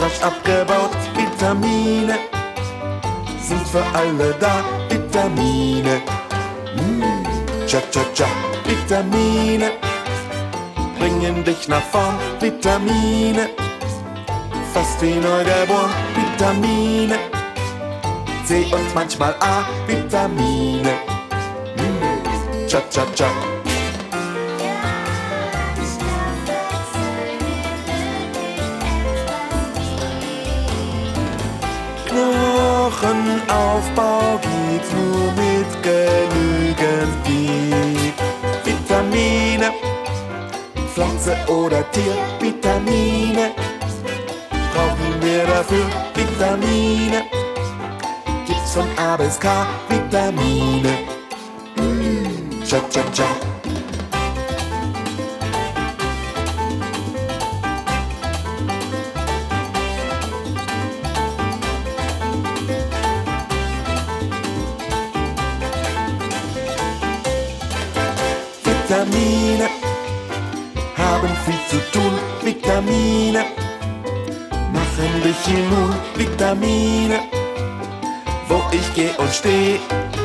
rasch abgebaut. Vitamine sind für alle da. Vitamine, cha-cha-cha. Vitamine bringen dich nach vorn. Vitamine, fast wie neugeboren. Vitamine C und manchmal A. Vitamine, cha-cha-cha. Knochenaufbau geht nur mit genügend Vitamine. Pflanze oder Tier, Vitamine brauchen wir dafür. Vitamine gibt's von A bis K. Vitamine, cha-cha-cha. Vitamine haben viel zu tun. Vitamine machen dich immun. Vitamine, wo ich geh und steh,